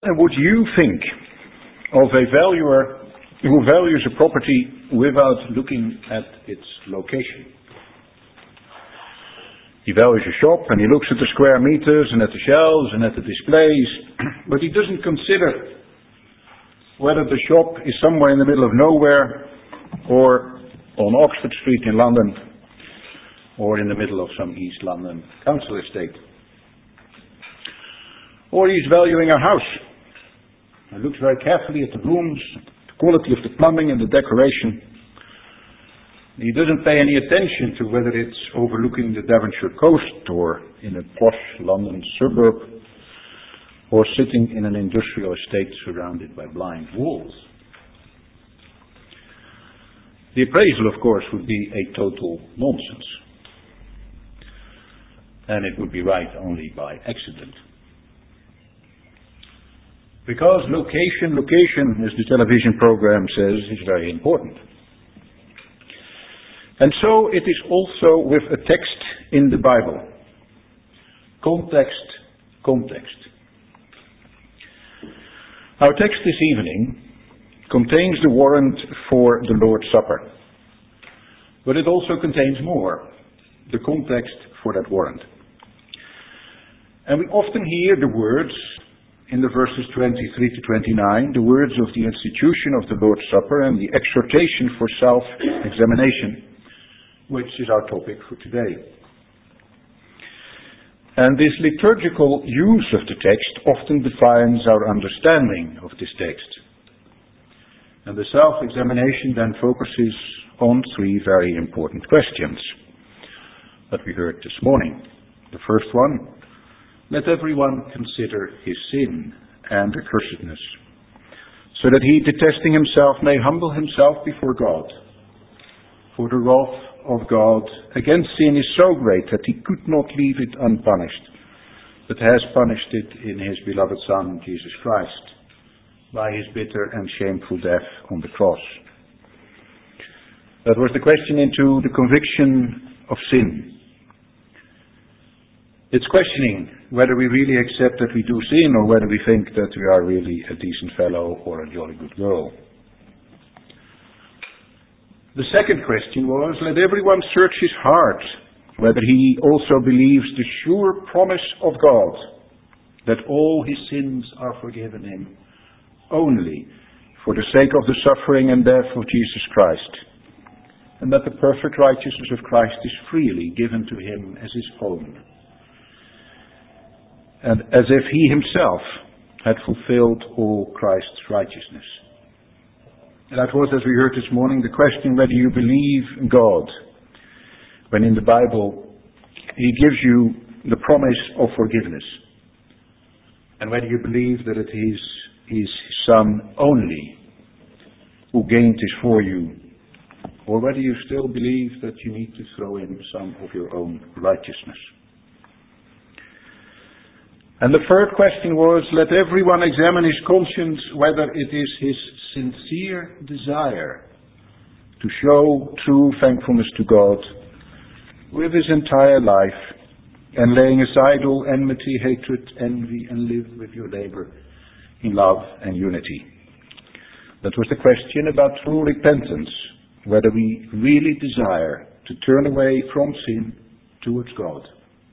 And would you think of a valuer who values a property without looking at its location? He values a shop and he looks at the square meters and at the shelves and at the displays, but he doesn't consider whether the shop is somewhere in the middle of nowhere or on Oxford Street in London or in the middle of some East London council estate. Or he's valuing a house and looks very carefully at the rooms, the quality of the plumbing and the decoration. He doesn't pay any attention to whether it's overlooking the Devonshire coast or in a posh London suburb or sitting in an industrial estate surrounded by blind walls. The appraisal, of course, would be a total nonsense. And it would be right only by accident. Because location, as the television program says, is very important. And so it is also with a text in the Bible. Context. Our text this evening contains the warrant for the Lord's Supper. But it also contains more, the context for that warrant. And we often hear the words in the verses 23 to 29, the words of the institution of the Lord's Supper and the exhortation for self-examination, which is our topic for today. And this liturgical use of the text often defines our understanding of this text. And the self-examination then focuses on three very important questions that we heard this morning. The first one, let everyone consider his sin and accursedness, so that he, detesting himself, may humble himself before God. For the wrath of God against sin is so great that he could not leave it unpunished, but has punished it in his beloved Son, Jesus Christ, by his bitter and shameful death on the cross. That was the question into the conviction of sin. It's questioning whether we really accept that we do sin or whether we think that we are really a decent fellow or a jolly good girl. The second question was, let everyone search his heart, whether he also believes the sure promise of God, that all his sins are forgiven him, only for the sake of the suffering and death of Jesus Christ, and that the perfect righteousness of Christ is freely given to him as his own, and as if he himself had fulfilled all Christ's righteousness. And that was, as we heard this morning, the question whether you believe God, when in the Bible he gives you the promise of forgiveness, and whether you believe that it is his Son only who gained this for you, or whether you still believe that you need to throw in some of your own righteousness. And the third question was, let everyone examine his conscience, whether it is his sincere desire to show true thankfulness to God with his entire life, and laying aside all enmity, hatred, envy, and live with your neighbor in love and unity. That was the question about true repentance, whether we really desire to turn away from sin towards God.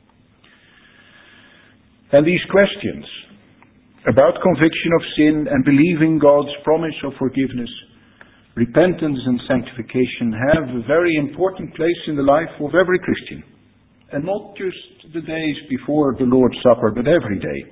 And these questions about conviction of sin and believing God's promise of forgiveness, repentance and sanctification have a very important place in the life of every Christian. And not just the days before the Lord's Supper, but every day.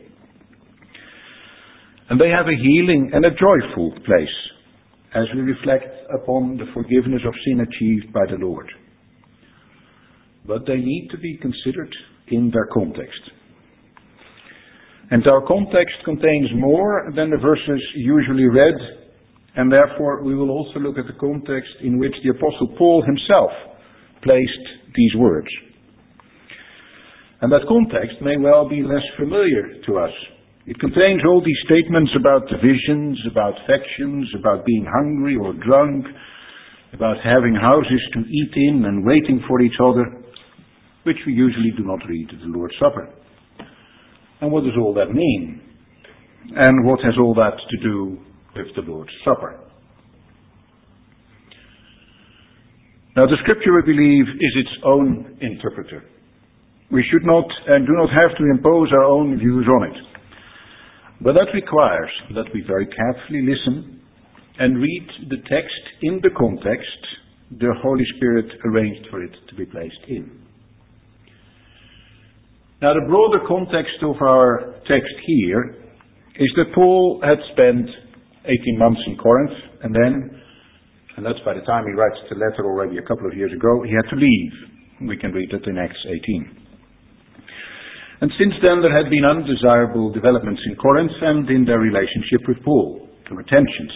And they have a healing and a joyful place as we reflect upon the forgiveness of sin achieved by the Lord. But they need to be considered in their context. And our context contains more than the verses usually read, and therefore we will also look at the context in which the Apostle Paul himself placed these words. And that context may well be less familiar to us. It contains all these statements about divisions, about factions, about being hungry or drunk, about having houses to eat in and waiting for each other, which we usually do not read at the Lord's Supper. And what does all that mean? And what has all that to do with the Lord's Supper? Now, the Scripture, we believe, is its own interpreter. We should not and do not have to impose our own views on it. But that requires that we very carefully listen and read the text in the context the Holy Spirit arranged for it to be placed in. Now, the broader context of our text here is that Paul had spent 18 months in Corinth, and that's by the time he writes the letter already a couple of years ago, he had to leave. We can read it in Acts 18. And since then there had been undesirable developments in Corinth and in their relationship with Paul. There were tensions.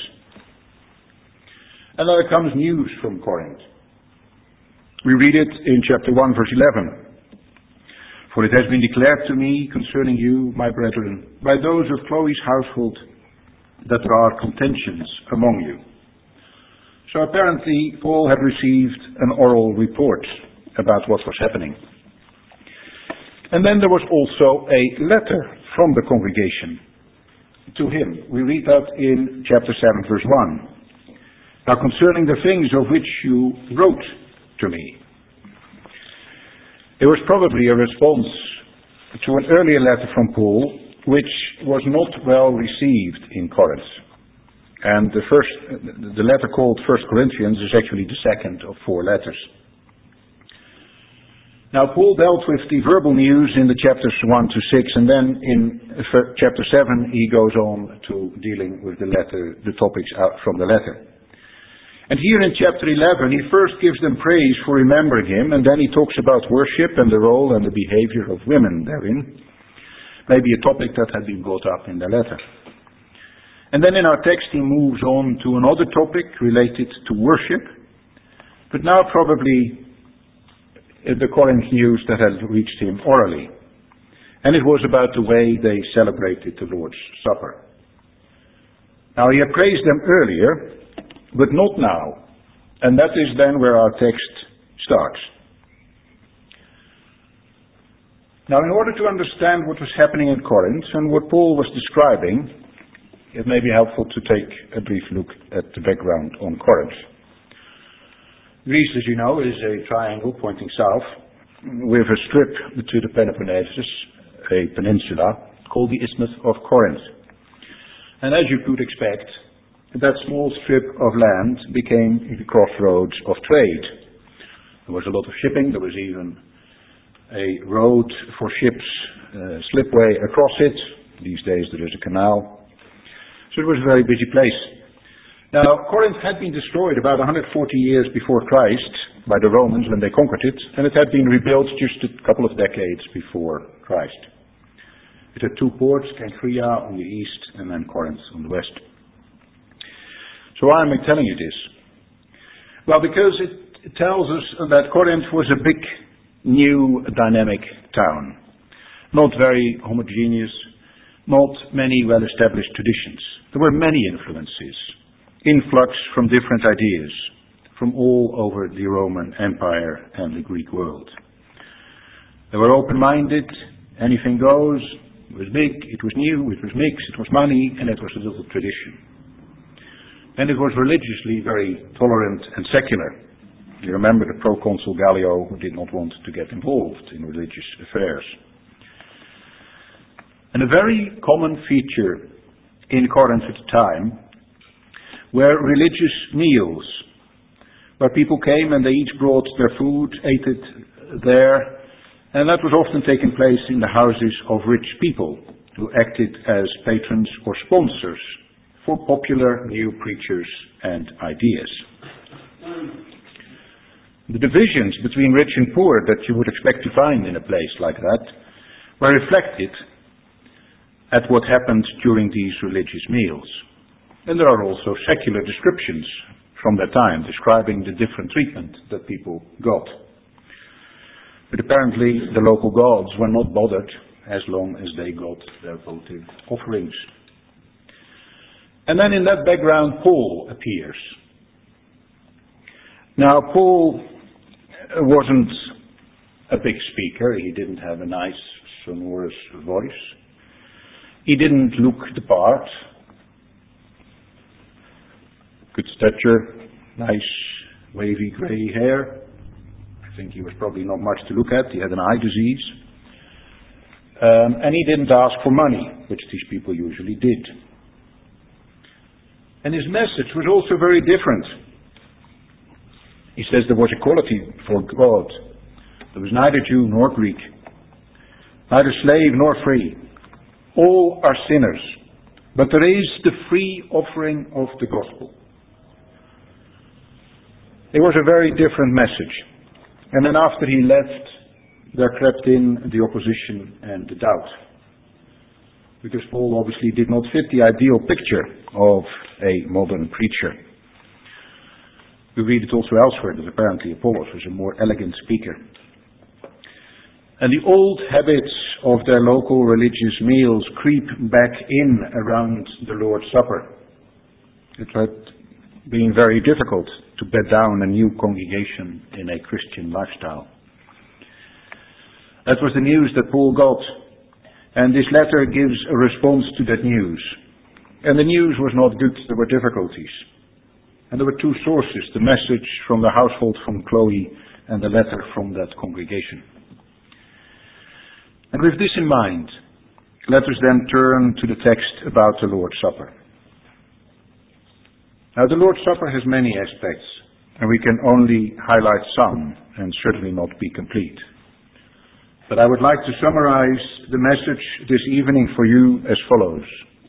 And there comes news from Corinth. We read it in chapter 1, verse 11. For it has been declared to me concerning you, my brethren, by those of Chloe's household, that there are contentions among you. So apparently Paul had received an oral report about what was happening. And then there was also a letter from the congregation to him. We read that in chapter 7, verse 1. Now concerning the things of which you wrote to me. It was probably a response to an earlier letter from Paul, which was not well received in Corinth. And the letter called 1 Corinthians is actually the second of 4 letters. Now, Paul dealt with the verbal news in the chapters 1 to 6, and then in chapter 7 he goes on to dealing with the topics out from the letter. And here in chapter 11 he first gives them praise for remembering him, and then he talks about worship and the role and the behavior of women therein. Maybe a topic that had been brought up in the letter. And then in our text he moves on to another topic related to worship, but now probably the Corinth news that had reached him orally. And it was about the way they celebrated the Lord's Supper. Now he had praised them earlier, but not now. And that is then where our text starts. Now, in order to understand what was happening in Corinth and what Paul was describing, it may be helpful to take a brief look at the background on Corinth. Greece, as you know, is a triangle pointing south with a strip to the Peloponnesus, a peninsula, called the Isthmus of Corinth. And as you could expect, that small strip of land became the crossroads of trade. There was a lot of shipping. There was even a road for ships, slipway across it. These days there is a canal. So it was a very busy place. Now, Corinth had been destroyed about 140 years before Christ by the Romans when they conquered it, and it had been rebuilt just a couple of decades before Christ. It had 2 ports, Cenchreae on the east and then Corinth on the west. So why am I telling you this? Well, because it tells us that Corinth was a big, new, dynamic town. Not very homogeneous, not many well-established traditions. There were many influences. Influx from different ideas from all over the Roman Empire and the Greek world. They were open-minded, anything goes, it was big, it was new, it was mixed, it was money, and it was a little tradition. And it was religiously very tolerant and secular. You remember the proconsul Gallio, who did not want to get involved in religious affairs. And a very common feature in Corinth at the time were religious meals, where people came and they each brought their food, ate it there, and that was often taking place in the houses of rich people who acted as patrons or sponsors for popular new preachers and ideas. The divisions between rich and poor that you would expect to find in a place like that were reflected at what happened during these religious meals. And there are also secular descriptions from that time describing the different treatment that people got. But apparently the local gods were not bothered as long as they got their votive offerings. And then in that background Paul appears. Now Paul wasn't a big speaker. He didn't have a nice sonorous voice. He didn't look the part. Good stature, nice wavy grey hair. I think he was probably not much to look at. He had an eye disease. And he didn't ask for money, which these people usually did. And his message was also very different. He says there was equality for God. There was neither Jew nor Greek, neither slave nor free. All are sinners, but there is the free offering of the gospel. It was a very different message. And then after he left, there crept in the opposition and the doubt. Because Paul obviously did not fit the ideal picture of a modern preacher. We read it also elsewhere that apparently Apollos was a more elegant speaker. And the old habits of their local religious meals creep back in around the Lord's Supper. It had been very difficult to bed down a new congregation in a Christian lifestyle. That was the news that Paul got, and this letter gives a response to that news. And the news was not good, there were difficulties. And there were two sources, the message from the household from Chloe and the letter from that congregation. And with this in mind, let us then turn to the text about the Lord's Supper. Now, the Lord's Supper has many aspects, and we can only highlight some, and certainly not be complete. But I would like to summarize the message this evening for you as follows.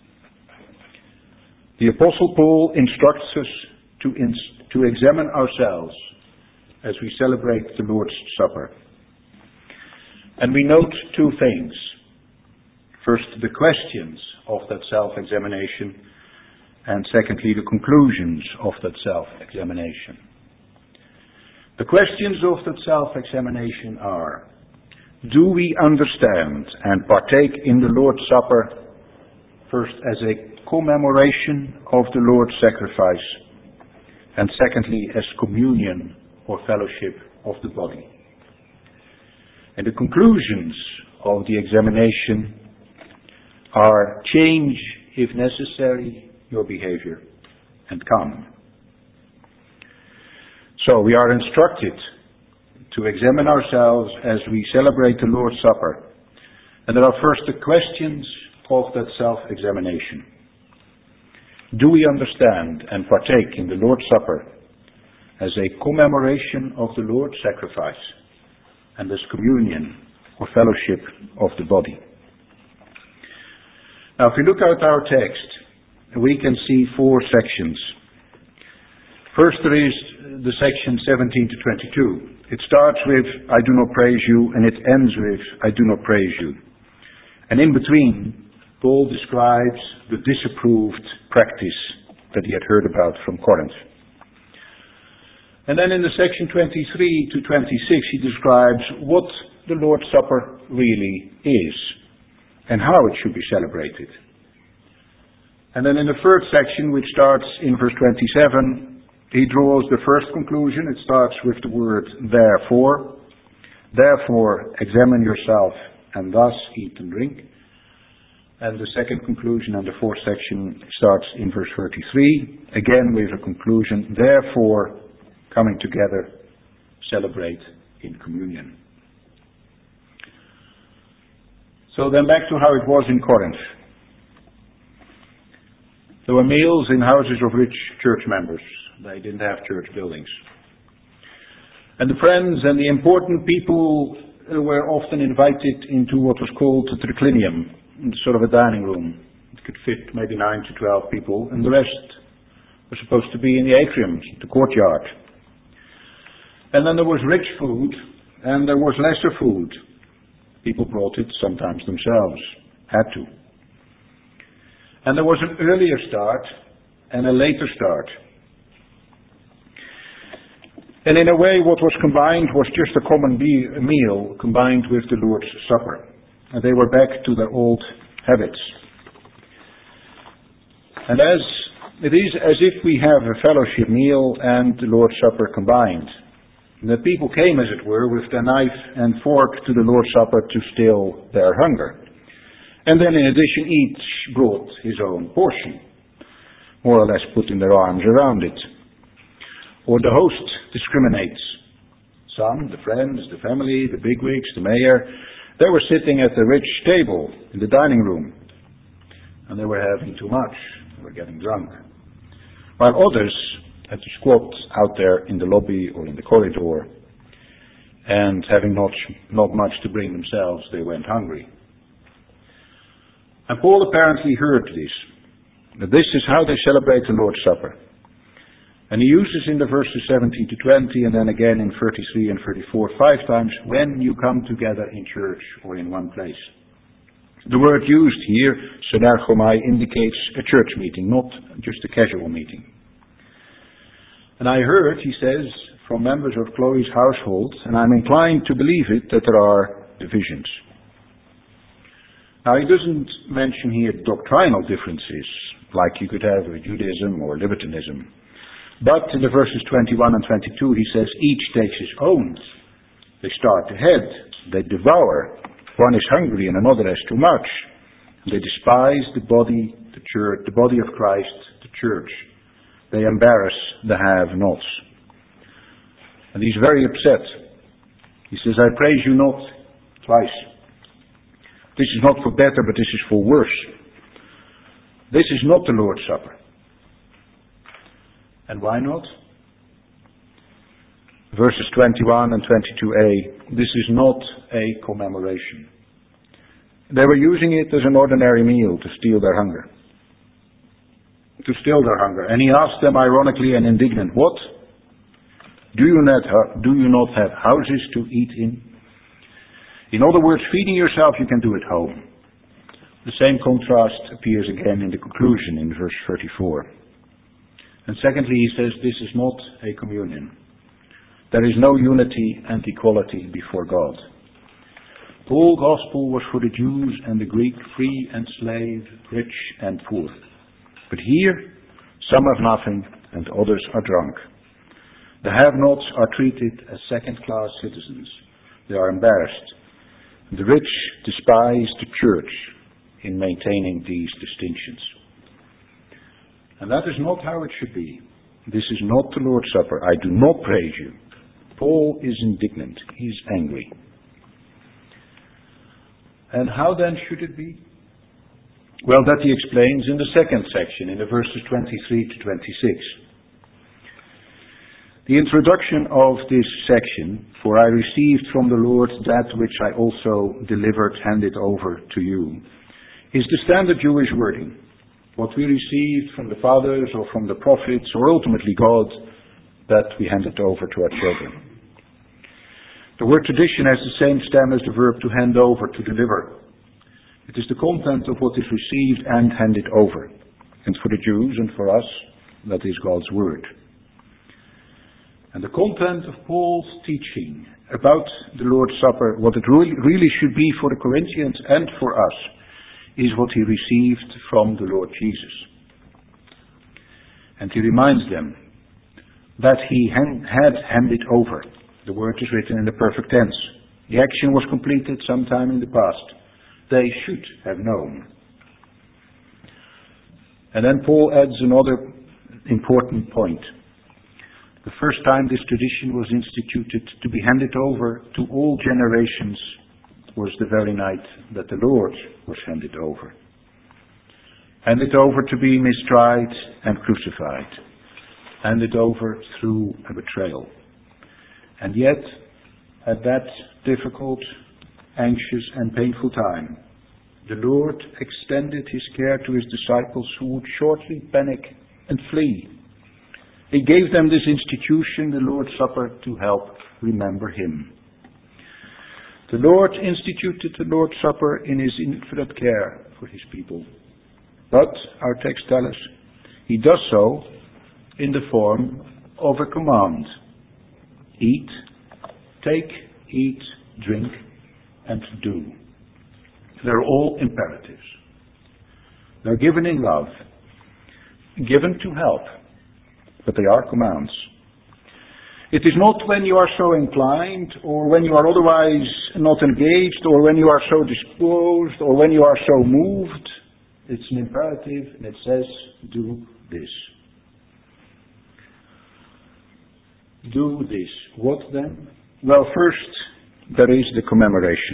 The Apostle Paul instructs us to examine ourselves as we celebrate the Lord's Supper. And we note two things. First, the questions of that self-examination, and secondly, the conclusions of that self-examination. The questions of that self-examination are: do we understand and partake in the Lord's Supper first as a commemoration of the Lord's sacrifice, and secondly as communion or fellowship of the body? And the conclusions of the examination are: change, if necessary, your behavior and come. So we are instructed to examine ourselves as we celebrate the Lord's Supper. And there are first the questions of that self-examination. Do we understand and partake in the Lord's Supper as a commemoration of the Lord's sacrifice and as communion or fellowship of the body? Now, if we look at our text, we can see four sections. First, there is the section 17 to 22. It starts with, I do not praise you, and it ends with, I do not praise you. And in between, Paul describes the disapproved practice that he had heard about from Corinth. And then in the section 23 to 26, he describes what the Lord's Supper really is and how it should be celebrated. And then in the third section, which starts in verse 27, he draws the first conclusion. It starts with the word therefore. Therefore, examine yourself and thus eat and drink. And the second conclusion and the fourth section starts in verse 33, again with a conclusion. Therefore, coming together, celebrate in communion. So then back to how it was in Corinth. There were meals in houses of rich church members. They didn't have church buildings. And the friends and the important people were often invited into what was called the triclinium, sort of a dining room. It could fit maybe 9 to 12 people, and the rest were supposed to be in the atrium, the courtyard. And then there was rich food, and there was lesser food. People brought it sometimes themselves, had to. And there was an earlier start and a later start. And in a way, what was combined was just a common meal combined with the Lord's Supper. And they were back to their old habits. And it is as if we have a fellowship meal and the Lord's Supper combined. And the people came, as it were, with their knife and fork to the Lord's Supper to still their hunger. And then in addition, each brought his own portion, more or less putting their arms around it. Or the host discriminates. Some, the friends, the family, the bigwigs, the mayor, they were sitting at the rich table in the dining room, and they were having too much. They were getting drunk. While others had to squat out there in the lobby or in the corridor, and having not much to bring themselves, they went hungry. And Paul apparently heard this. That this is how they celebrate the Lord's Supper. And he uses in the verses 17 to 20, and then again in 33 and 34, 5 times, when you come together in church or in one place. The word used here, synergomai, indicates a church meeting, not just a casual meeting. And I heard, he says, from members of Chloe's household, and I'm inclined to believe it, that there are divisions. Now, he doesn't mention here doctrinal differences, like you could have with Judaism or Libertinism. But in the verses 21 and 22, he says, each takes his own. They start ahead. They devour. One is hungry and another has too much. They despise the body, the church, the body of Christ, the church. They embarrass the have-nots. And he's very upset. He says, I praise you not, twice. This is not for better, but this is for worse. This is not the Lord's Supper. And why not? Verses 21 and 22a, this is not a commemoration. They were using it as an ordinary meal to steal their hunger. And he asked them ironically and indignant, what? Do you not have houses to eat in? In other words, feeding yourself you can do at home. The same contrast appears again in the conclusion in verse 34. And secondly, he says, this is not a communion. There is no unity and equality before God. The whole gospel was for the Jews and the Greek, free and slave, rich and poor. But here, some have nothing and others are drunk. The have-nots are treated as second-class citizens. They are embarrassed. The rich despise the church in maintaining these distinctions. And that is not how it should be. This is not the Lord's Supper. I do not praise you. Paul is indignant. He's angry. And how then should it be? Well, that he explains in the second section, in the verses 23 to 26. The introduction of this section, for I received from the Lord that which I also delivered, handed over to you, is the standard Jewish wording. What we received from the fathers or from the prophets or ultimately God, that we handed over to our children. The word tradition has the same stem as the verb to hand over, to deliver. It is the content of what is received and handed over. And for the Jews and for us, that is God's word. And the content of Paul's teaching about the Lord's Supper, what it really should be for the Corinthians and for us, is what he received from the Lord Jesus. And he reminds them that he had handed over. The word is written in the perfect tense. The action was completed sometime in the past. They should have known. And then Paul adds another important point. The first time this tradition was instituted to be handed over to all generations was the very night that the Lord was handed over. Handed over to be mistried and crucified. Handed over through a betrayal. And yet, at that difficult, anxious and painful time, the Lord extended his care to his disciples who would shortly panic and flee. He gave them this institution, the Lord's Supper, to help remember him. The Lord instituted the Lord's Supper in his infinite care for his people. But, our text tells us, he does so in the form of a command. Eat, take, eat, drink, and do. They're all imperatives. They're given in love, given to help, but they are commands. It is not when you are so inclined, or when you are otherwise not engaged, or when you are so disposed, or when you are so moved. It's an imperative, and it says, do this. Do this. What then? Well, first, there is the commemoration.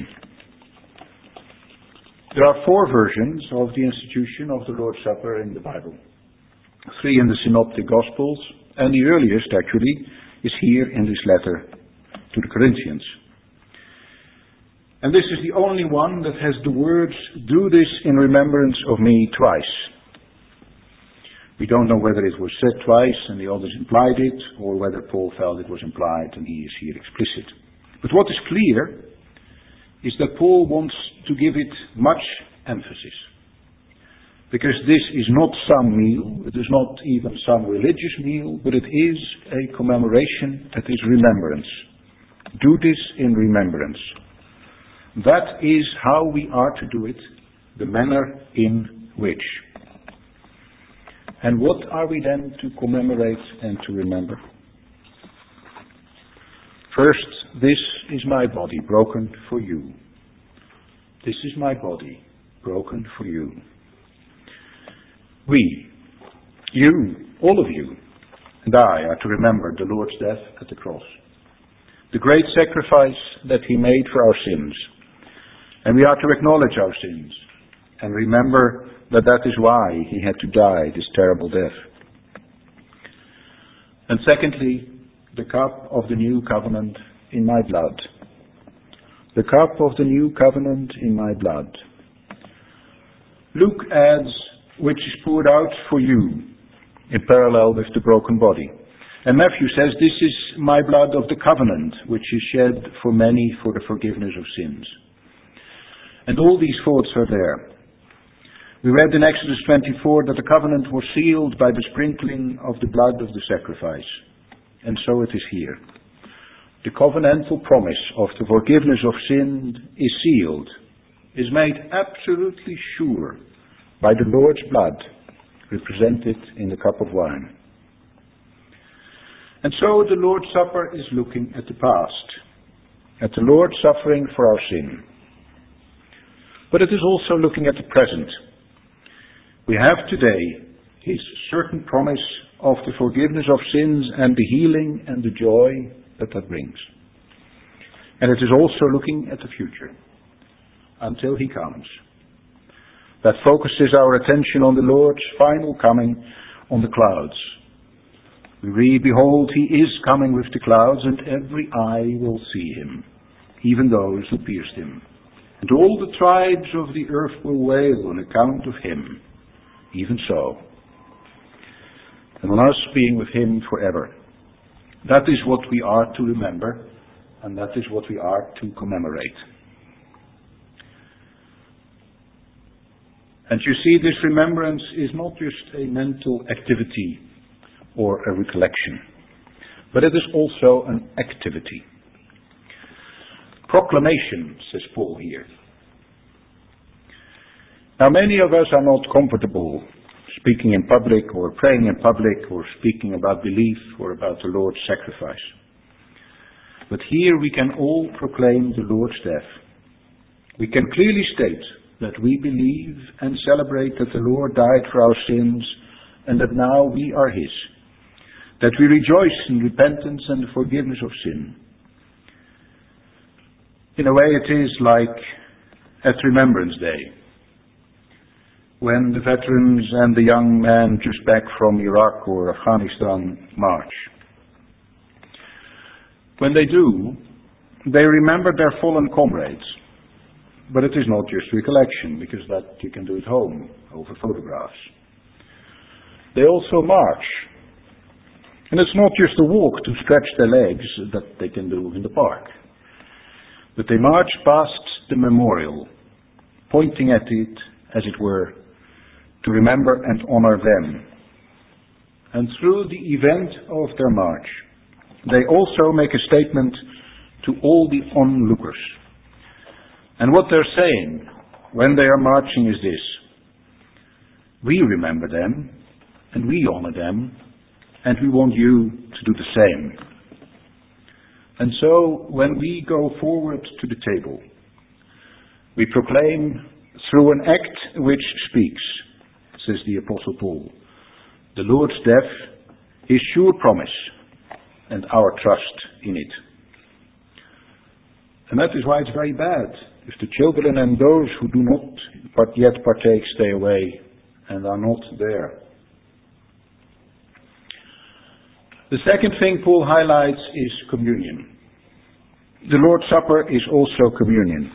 There are 4 versions of the institution of the Lord's Supper in the Bible. 3 in the Synoptic Gospels, and the earliest, actually, is here in this letter to the Corinthians. And this is the only one that has the words, do this in remembrance of me, twice. We don't know whether it was said twice and the others implied it, or whether Paul felt it was implied and he is here explicit. But what is clear is that Paul wants to give it much emphasis. Because this is not some meal, it is not even some religious meal, but it is a commemoration that is remembrance. Do this in remembrance. That is how we are to do it, the manner in which. And what are we then to commemorate and to remember? First, this is my body broken for you. This is my body broken for you. We, you, all of you, and I are to remember the Lord's death at the cross. The great sacrifice that He made for our sins. And we are to acknowledge our sins and remember that that is why He had to die this terrible death. And secondly, the cup of the new covenant in my blood. The cup of the new covenant in my blood. Luke adds, which is poured out for you, in parallel with the broken body. And Matthew says, this is my blood of the covenant, which is shed for many for the forgiveness of sins. And all these thoughts are there. We read in Exodus 24 that the covenant was sealed by the sprinkling of the blood of the sacrifice. And so it is here. The covenantal promise of the forgiveness of sin is sealed, is made absolutely sure by the Lord's blood, represented in the cup of wine. And so the Lord's Supper is looking at the past, at the Lord suffering for our sin. But it is also looking at the present. We have today His certain promise of the forgiveness of sins and the healing and the joy that that brings. And it is also looking at the future, until He comes. That focuses our attention on the Lord's final coming on the clouds. We read, behold, He is coming with the clouds, and every eye will see Him, even those who pierced Him. And all the tribes of the earth will wail on account of Him, even so. And on us being with Him forever. That is what we are to remember, and that is what we are to commemorate. And you see, this remembrance is not just a mental activity or a recollection, but it is also an activity. Proclamation, says Paul here. Now, many of us are not comfortable speaking in public or praying in public or speaking about belief or about the Lord's sacrifice. But here we can all proclaim the Lord's death. We can clearly state that we believe and celebrate that the Lord died for our sins and that now we are His. That we rejoice in repentance and the forgiveness of sin. In a way it is like at Remembrance Day, when the veterans and the young men just back from Iraq or Afghanistan march. When they do, they remember their fallen comrades. But it is not just recollection, because that you can do at home over photographs. They also march. And it's not just a walk to stretch their legs that they can do in the park. But they march past the memorial, pointing at it, as it were, to remember and honor them. And through the event of their march, they also make a statement to all the onlookers. And what they're saying when they are marching is this: we remember them, and we honor them, and we want you to do the same. And so, when we go forward to the table, we proclaim through an act which speaks, says the Apostle Paul, the Lord's death, his sure promise, and our trust in it. And that is why it's very bad if the children and those who do not yet partake stay away and are not there. The second thing Paul highlights is communion. The Lord's Supper is also communion.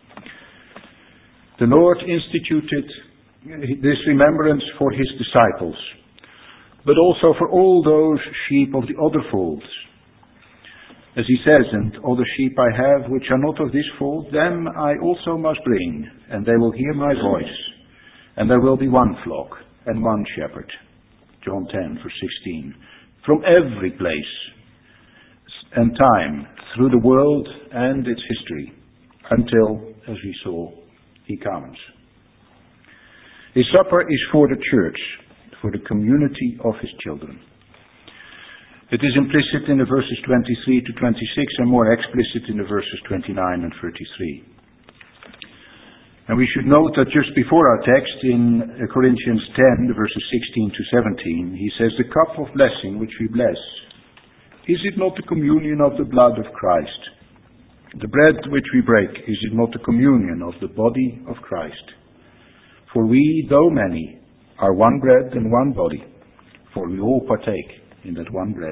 The Lord instituted this remembrance for his disciples, but also for all those sheep of the other folds. As he says, and other sheep I have which are not of this fold, them I also must bring, and they will hear my voice, and there will be one flock and one shepherd. John 10, verse 16. From every place and time through the world and its history, until, as we saw, he comes. His supper is for the church, for the community of his children. It is implicit in the verses 23 to 26 and more explicit in the verses 29 and 33. And we should note that just before our text in Corinthians 10, the verses 16 to 17, he says, the cup of blessing which we bless, is it not the communion of the blood of Christ? The bread which we break, is it not the communion of the body of Christ? For we, though many, are one bread and one body, for we all partake in that one bread.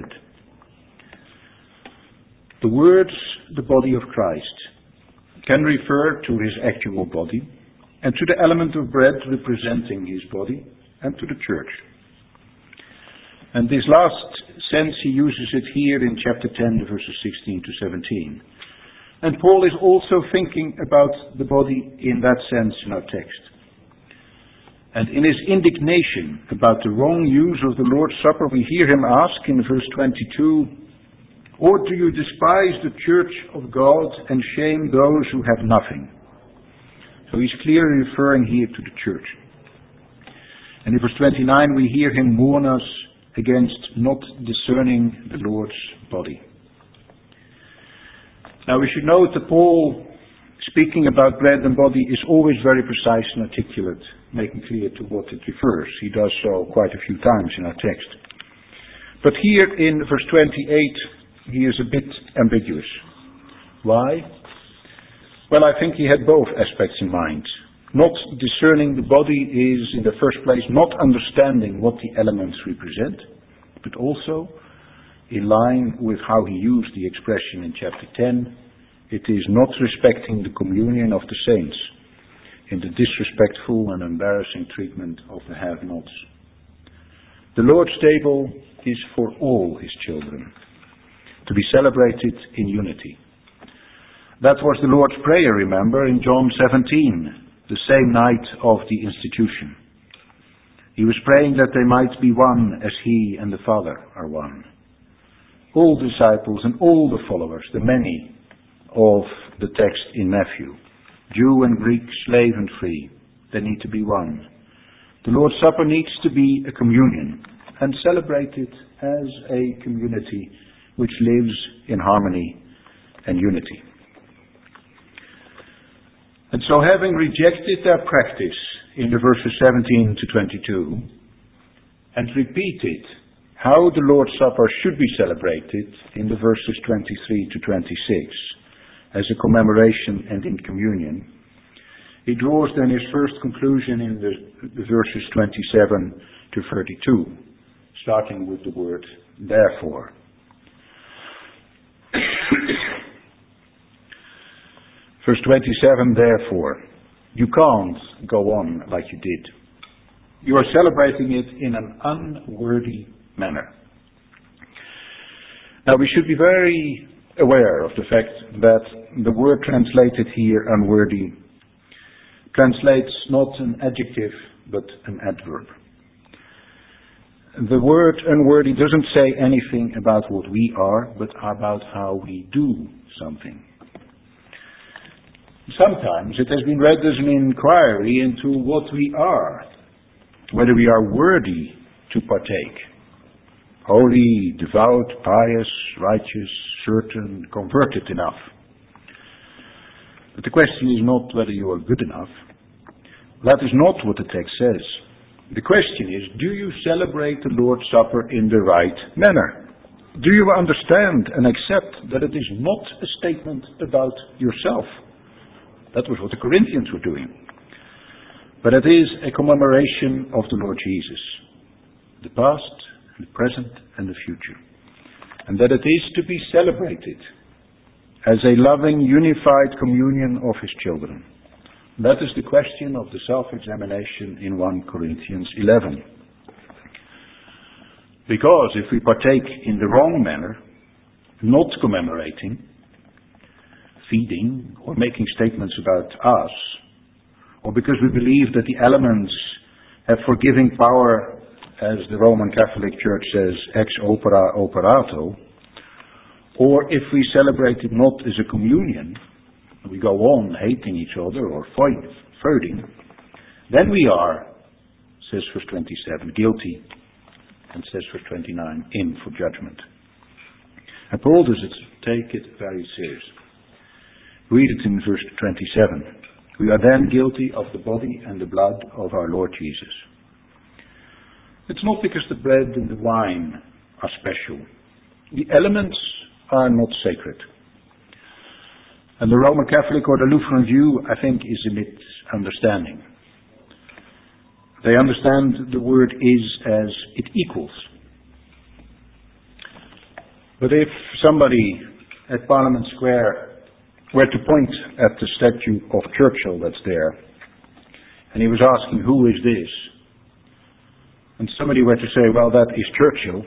The words, the body of Christ, can refer to his actual body and to the element of bread representing his body and to the church. And this last sense he uses it here in chapter 10, verses 16 to 17. And Paul is also thinking about the body in that sense in our text. And in his indignation about the wrong use of the Lord's Supper, we hear him ask in verse 22, or do you despise the church of God and shame those who have nothing? So he's clearly referring here to the church. And in verse 29 we hear him warn us against not discerning the Lord's body. Now we should note that Paul, speaking about bread and body, is always very precise and articulate, making clear to what it refers. He does so quite a few times in our text. But here in verse 28, he is a bit ambiguous. Why? Well, I think he had both aspects in mind. Not discerning the body is, in the first place, not understanding what the elements represent, but also, in line with how he used the expression in chapter 10, it is not respecting the communion of the saints in the disrespectful and embarrassing treatment of the have-nots. The Lord's table is for all his children, to be celebrated in unity. That was the Lord's Prayer, remember, in John 17, the same night of the institution. He was praying that they might be one as he and the Father are one. All disciples and all the followers, the many of the text in Matthew, Jew and Greek, slave and free, they need to be one. The Lord's Supper needs to be a communion and celebrated as a community which lives in harmony and unity. And so, having rejected their practice in the verses 17 to 22 and repeated how the Lord's Supper should be celebrated in the verses 23 to 26 as a commemoration and in communion, he draws then his first conclusion in the verses 27 to 32, starting with the word therefore. Verse 27, therefore, you can't go on like you did. You are celebrating it in an unworthy manner. Now we should be very aware of the fact that the word translated here, unworthy, translates not an adjective but an adverb. The word unworthy doesn't say anything about what we are, but about how we do something. Sometimes it has been read as an inquiry into what we are, whether we are worthy to partake. holy, devout, pious, righteous, certain, converted enough. But the question is not whether you are good enough. That is not what the text says. The question is, do you celebrate the Lord's Supper in the right manner? Do you understand and accept that it is not a statement about yourself? That was what the Corinthians were doing. But it is a commemoration of the Lord Jesus, the past, the present, and the future. And that it is to be celebrated as a loving, unified communion of His children. That is the question of the self-examination in 1 Corinthians 11. Because if we partake in the wrong manner, not commemorating, feeding, or making statements about us, or because we believe that the elements have forgiving power, as the Roman Catholic Church says, ex opere operato, or if we celebrate it not as a communion, we go on hating each other or fighting, then we are, says verse 27, guilty, and says verse 29, in for judgment. And Paul does take it very serious. Read it in verse 27. We are then guilty of the body and the blood of our Lord Jesus. It's not because the bread and the wine are special. The elements are not sacred. And the Roman Catholic or the Lutheran view, I think, is a misunderstanding. They understand the word is as it equals. But if somebody at Parliament Square were to point at the statue of Churchill that's there, and he was asking, who is this? And somebody were to say, well, that is Churchill,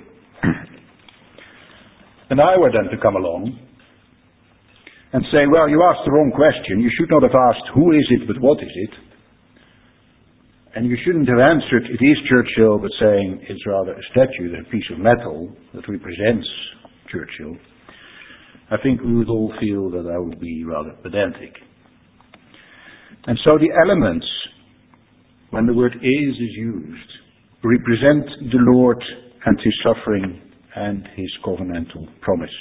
and I were then to come along and say, well, you asked the wrong question. You should not have asked, who is it, but what is it? And you shouldn't have answered, it is Churchill, but saying it's rather a statue than a piece of metal that represents Churchill. I think we would all feel that I would be rather pedantic. And so the elements, when the word is used, represent the Lord and His suffering and His covenantal promise.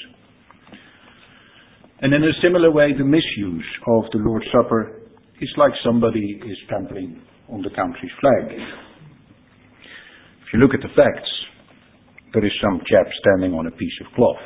And in a similar way, the misuse of the Lord's Supper is like somebody is trampling on the country's flag. If you look at the facts, there is some chap standing on a piece of cloth.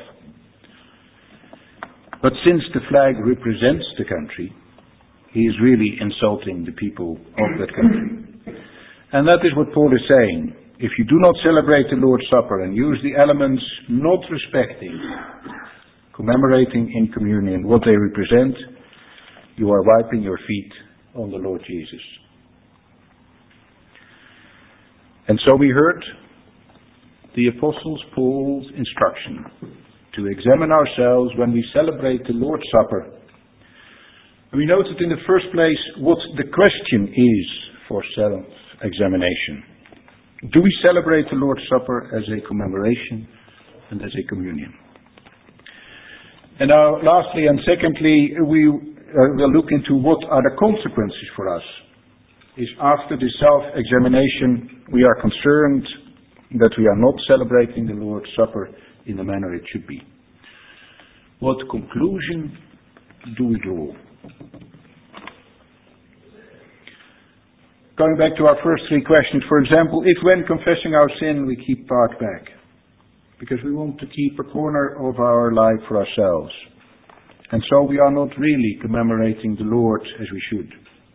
But since the flag represents the country, he is really insulting the people of that country. And that is what Paul is saying. If you do not celebrate the Lord's Supper and use the elements not respecting, commemorating in communion what they represent, you are wiping your feet on the Lord Jesus. And so we heard the Apostle Paul's instruction to examine ourselves when we celebrate the Lord's Supper. And we noted in the first place what the question is for self-examination. Do we celebrate the Lord's Supper as a commemoration and as a communion? And now, lastly and secondly, we will look into what are the consequences for us. Is after the self-examination, we are concerned that we are not celebrating the Lord's Supper in the manner it should be. What conclusion do we draw? Going back to our first three questions, for example, if when confessing our sin we keep part back, because we want to keep a corner of our life for ourselves, and so we are not really commemorating the Lord as we should.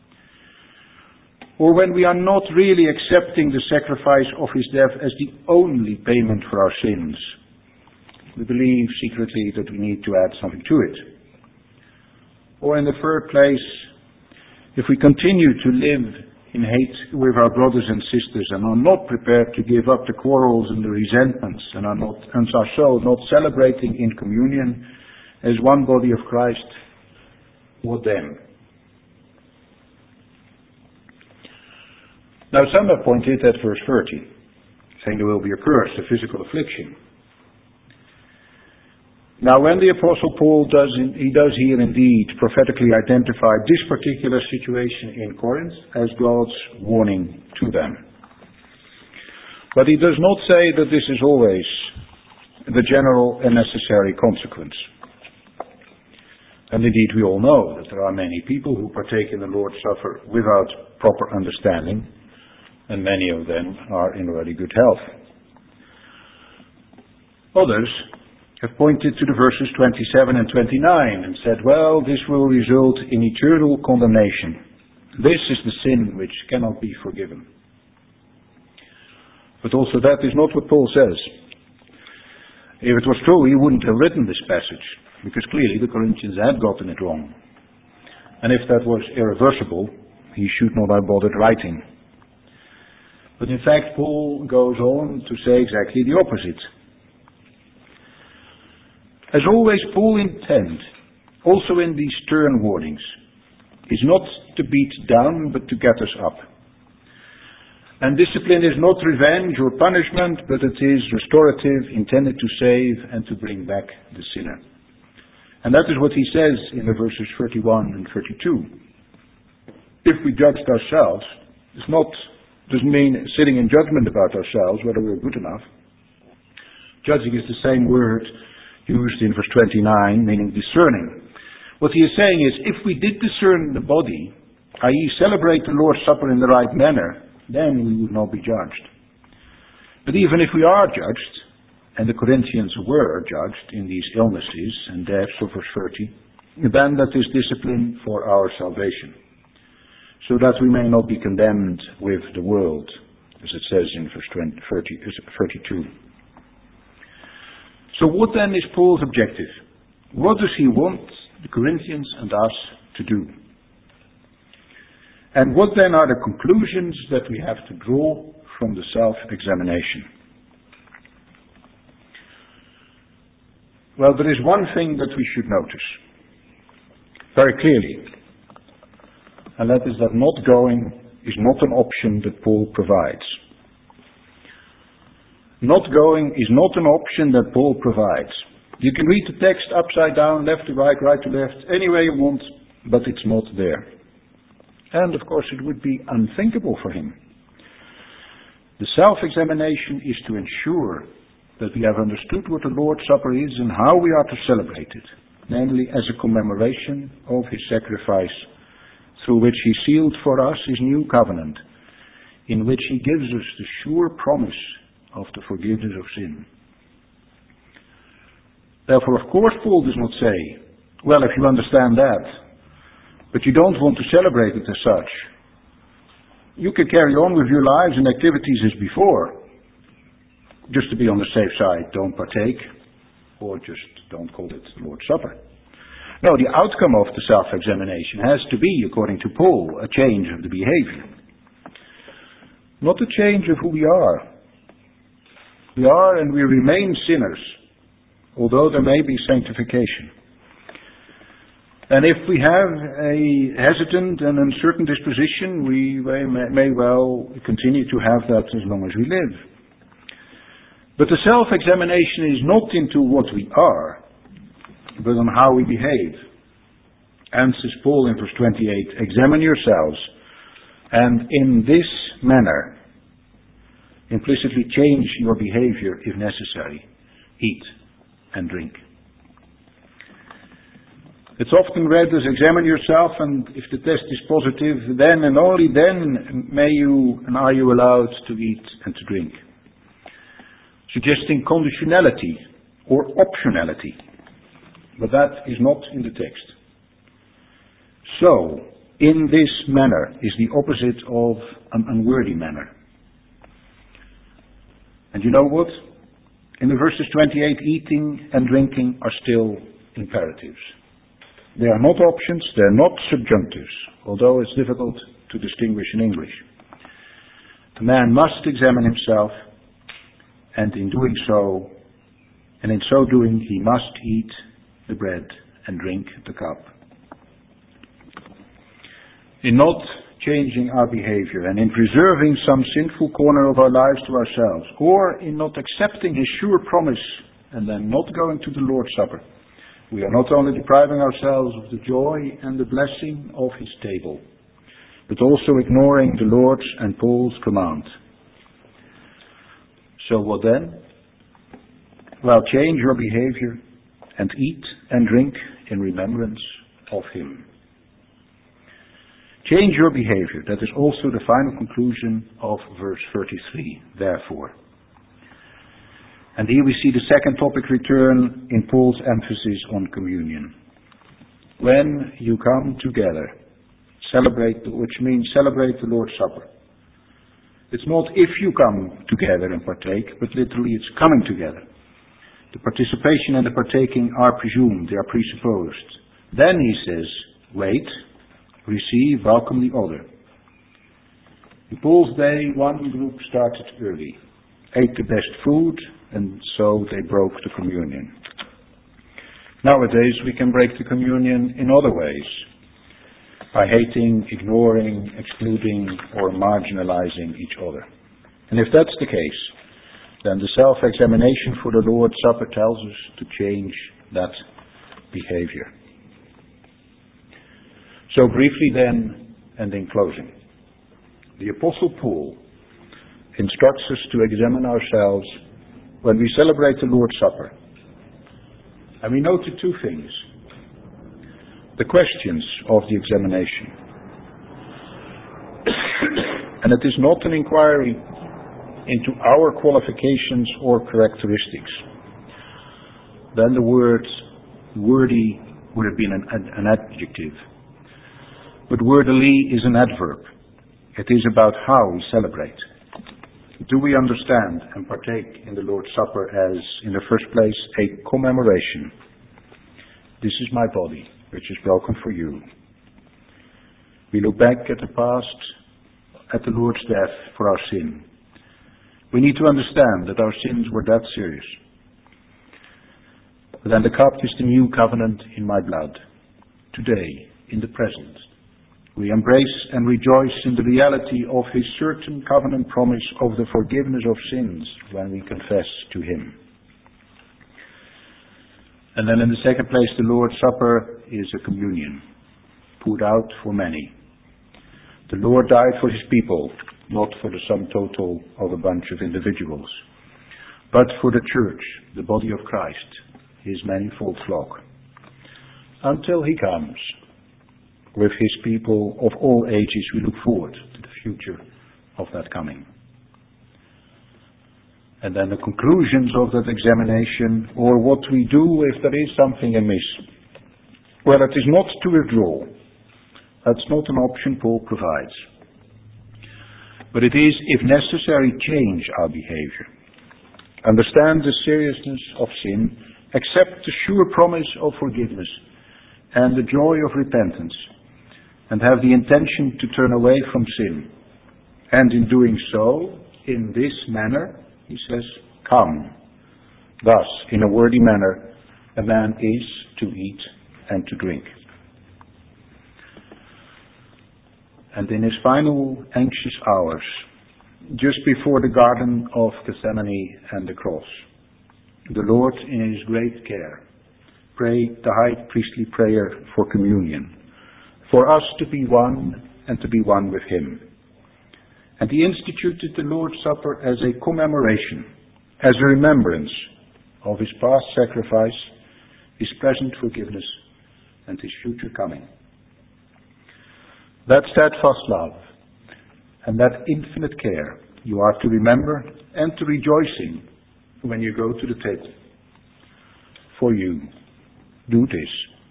Or when we are not really accepting the sacrifice of His death as the only payment for our sins, we believe secretly that we need to add something to it. Or in the third place, if we continue to live in hate with our brothers and sisters and are not prepared to give up the quarrels and the resentments and are so not celebrating in communion as one body of Christ, what then? Now some have pointed at verse 30, saying there will be a curse, a physical affliction. Now when the Apostle Paul does here indeed prophetically identify this particular situation in Corinth as God's warning to them. But he does not say that this is always the general and necessary consequence. And indeed we all know that there are many people who partake in the Lord's Supper without proper understanding, and many of them are in really good health. Others have pointed to the verses 27 and 29 and said, well, this will result in eternal condemnation. This is the sin which cannot be forgiven. But also that is not what Paul says. If it was true, he wouldn't have written this passage, because clearly the Corinthians had gotten it wrong. And if that was irreversible, he should not have bothered writing. But in fact, Paul goes on to say exactly the opposite. As always, Paul's intent, also in these stern warnings, is not to beat down, but to get us up. And discipline is not revenge or punishment, but it is restorative, intended to save and to bring back the sinner. And that is what he says in the verses 31 and 32. If we judged ourselves, doesn't mean sitting in judgment about ourselves, whether we're good enough. Judging is the same word used in verse 29, meaning discerning. What he is saying is, if we did discern the body, i.e. celebrate the Lord's Supper in the right manner, then we would not be judged. But even if we are judged, and the Corinthians were judged in these illnesses and deaths of verse 30, then that is discipline for our salvation, so that we may not be condemned with the world, as it says in verse 32. So what then is Paul's objective? What does he want the Corinthians and us to do? And what then are the conclusions that we have to draw from the self-examination? Well, there is one thing that we should notice very clearly, and that is that not going is not an option that Paul provides. Not going is not an option that Paul provides. You can read the text upside down, left to right, right to left, any way you want, but it's not there. And of course it would be unthinkable for him. The self-examination is to ensure that we have understood what the Lord's Supper is and how we are to celebrate it, namely as a commemoration of his sacrifice, through which he sealed for us his new covenant, in which he gives us the sure promise of the forgiveness of sin. Therefore, of course, Paul does not say, well, if you understand that, but you don't want to celebrate it as such, you can carry on with your lives and activities as before. Just to be on the safe side, don't partake, or just don't call it the Lord's Supper. No, the outcome of the self-examination has to be, according to Paul, a change of the behavior. Not a change of who we are. We are and we remain sinners, although there may be sanctification. And if we have a hesitant and uncertain disposition, we may well continue to have that as long as we live. But the self-examination is not into what we are, but on how we behave. And says Paul in verse 28, examine yourselves, and in this manner implicitly change your behavior if necessary. Eat and drink. It's often read as examine yourself, and if the test is positive, then and only then are you allowed to eat and to drink. Suggesting conditionality or optionality. But that is not in the text. So, in this manner is the opposite of an unworthy manner. And you know what? In the verses 28, eating and drinking are still imperatives. They are not options, they are not subjunctives, although it's difficult to distinguish in English. The man must examine himself, and in so doing, he must eat the bread and drink the cup. In not changing our behavior and in preserving some sinful corner of our lives to ourselves, or in not accepting his sure promise and then not going to the Lord's Supper, we are not only depriving ourselves of the joy and the blessing of his table, but also ignoring the Lord's and Paul's command. So what then? Well, change your behavior and eat and drink in remembrance of him. Change your behavior. That is also the final conclusion of verse 33, therefore. And here we see the second topic return in Paul's emphasis on communion. When you come together, celebrate, which means celebrate the Lord's Supper. It's not if you come together and partake, but literally it's coming together. The participation and the partaking are presumed, they are presupposed. Then he says, wait, receive, welcome the other. In Paul's day, one group started early, ate the best food, and so they broke the communion. Nowadays we can break the communion in other ways, by hating, ignoring, excluding, or marginalizing each other. And if that's the case, then the self-examination for the Lord's Supper tells us to change that behavior. So briefly then, and in closing, the Apostle Paul instructs us to examine ourselves when we celebrate the Lord's Supper. And we noted two things. The questions of the examination. And it is not an inquiry into our qualifications or characteristics. Then the word worthy would have been an adjective. But worthily is an adverb. It is about how we celebrate. Do we understand and partake in the Lord's Supper as, in the first place, a commemoration? This is my body, which is broken for you. We look back at the past, at the Lord's death for our sin. We need to understand that our sins were that serious. But then the cup is the new covenant in my blood. Today, in the present, we embrace and rejoice in the reality of his certain covenant promise of the forgiveness of sins when we confess to him. And then in the second place, the Lord's Supper is a communion, poured out for many. The Lord died for his people, not for the sum total of a bunch of individuals, but for the church, the body of Christ, his manifold flock, until he comes. With his people of all ages, we look forward to the future of that coming. And then the conclusions of that examination, or what we do if there is something amiss. Well, it is not to withdraw. That's not an option Paul provides. But it is, if necessary, change our behavior. Understand the seriousness of sin, accept the sure promise of forgiveness and the joy of repentance, and have the intention to turn away from sin. And in doing so, in this manner, he says, come. Thus, in a worthy manner, a man is to eat and to drink. And in his final anxious hours, just before the Garden of Gethsemane and the cross, the Lord, in his great care, prayed the high priestly prayer for communion, for us to be one and to be one with him. And he instituted the Lord's Supper as a commemoration, as a remembrance of his past sacrifice, his present forgiveness, and his future coming. That steadfast love and that infinite care you are to remember and to rejoice in when you go to the table. For you, do this.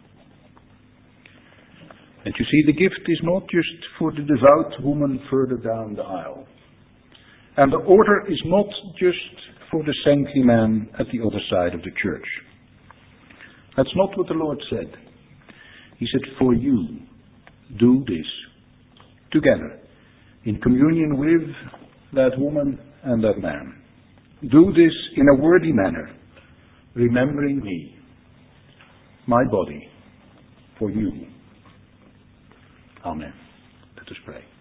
And you see, the gift is not just for the devout woman further down the aisle. And the order is not just for the saintly man at the other side of the church. That's not what the Lord said. He said, for you, do this together, in communion with that woman and that man. Do this in a worthy manner, remembering me, my body, for you. Amen. Let us pray.